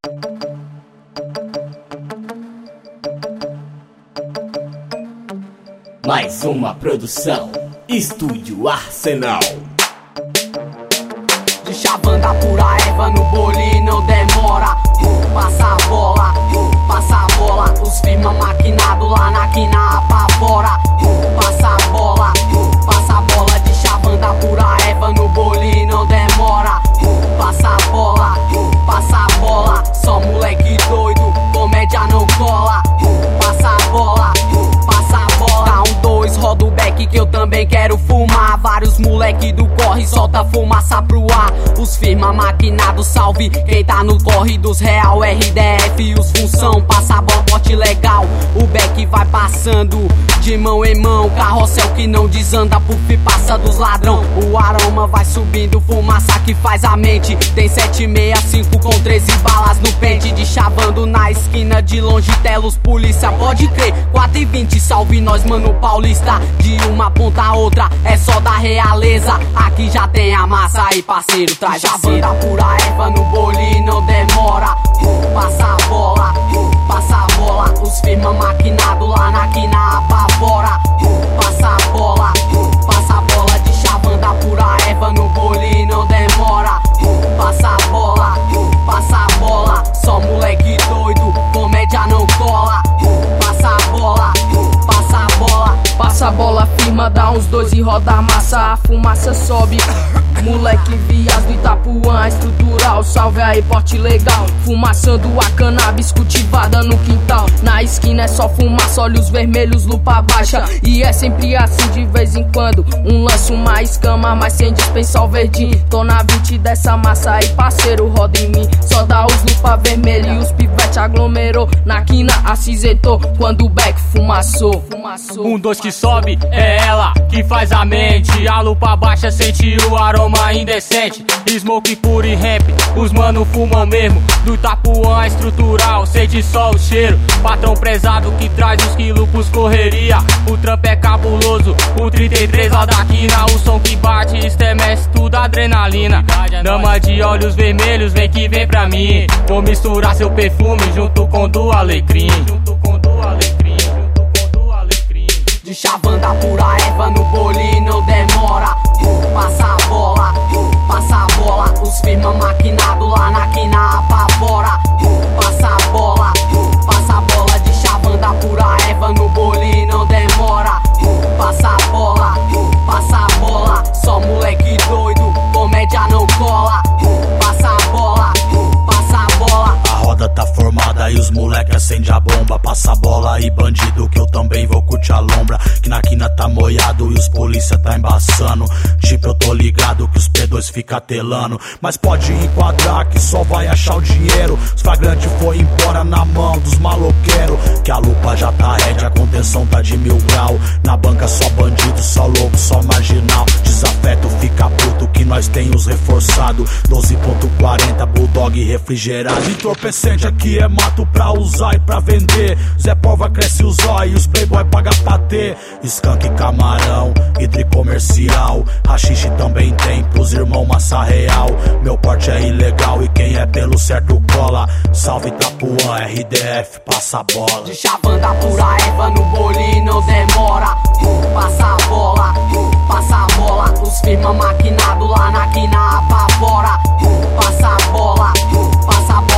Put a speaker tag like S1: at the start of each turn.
S1: Mais uma produção, Estúdio Arsenal.
S2: De chavanda pura erva no bole não demora. Passa a bola, passa a bola. Os firma maquinado lá na quina apavora. Passa a bola, passa a bola. De chavanda pura erva no bole não demora. Passa a bola, passa a bola. Só moleque doido, comédia não cola. Passa a bola, passa a bola. Dá um dois, roda o beck que eu também quero fumar. Vários moleque do corre solta fumaça pro ar. Os firma maquinado, salve quem tá no corre dos real. RDF e os função, passa a bola, bote legal. O beck vai passando de mão em mão. Carrossel que não desanda, puff passa dos ladrão. O aroma vai subindo, fumaça que faz a mente. Tem 765 com 13 balas no pente. De chavando na esquina, de longe telos polícia. Pode crer, 4h20, salve nós mano paulista. De uma ponta a outra, é só da realeza. Aqui já tem a massa aí parceiro, traz a banda pura erva no bole não demora. Passa a bola, passa a bola. Os firma maquinado lá na quina apavora. Passa a bola, passa a bola. De chavanda pura erva no bole não demora. Passa a bola, passa a bola. Só moleque doido, comédia não cola. Passa a bola, passa a bola.
S3: Passa a bola, firma, dá uns dois e roda a massa. A fumaça sobe. Moleque vias do Itapuã, estrutural, salve aí, porte legal. Fumaçando a cannabis cultivada no quintal. Na esquina é só fumaça, olhos vermelhos, lupa baixa. E é sempre assim de vez em quando. Um lance, uma escama, mas sem dispensar o verdinho. Tô na 20 dessa massa aí, parceiro, roda em mim. Só dá os lupa vermelho e os pivete aglomerou. Na quina acinzentou, quando o beck fumaçou.
S4: Um dois que sobe, é ela que faz a mente. A lupa baixa sente o aroma indecente. Smoke puro e ramp, os mano fumam mesmo. Do Itapuã estrutural, sente só o cheiro. Patrão prezado que traz os quilos pros correria. O trampo é cabuloso, o 33 lá da quina. O som que bate, estremece tudo adrenalina. Dama de olhos vermelhos, vem que vem pra mim. Vou misturar seu perfume junto com do alecrim.
S2: De chavanda pura erva no bole não demora. Passa a bola, passa a bola. Os firma maquinado lá na quina apavora. Passa a bola, passa a bola. De chavanda pura erva no bole não demora. Passa a bola, passa a bola. Só moleque doido, comédia não cola. Passa a bola, passa a bola.
S5: A roda tá formada e os moleque acende a bomba. Passa a bola e bandido que eu também vou curtir a lombra. Que na quina tá moiado e os polícia tá embaçando. Tipo eu tô ligado que os P2 fica telando. Mas pode enquadrar que só vai achar o dinheiro. Os flagrantes foi embora na mão dos maloqueiros. Que a lupa já tá rede, a contenção tá de 1000 grau. Na banca só bandido, só louco, só marginal. Desafeto fica puto que nós tem os reforçado. 12.40, bulldog refrigerado. Entorpecente aqui é mato pra usar e pra vender. Zé Porva cresce os olhos, os playboy paga pra ter. Skunk camarão, hidri comercial. Haxixe também tem pros irmão massa real. Meu porte é ilegal e quem é pelo certo cola. Salve Itapuã, RDF, passa a bola.
S2: De chavanda pura erva no bole não demora. Passa a bola, passa a bola. Os firma maquinado lá na quina apavora. Passa a bola, passa a bola.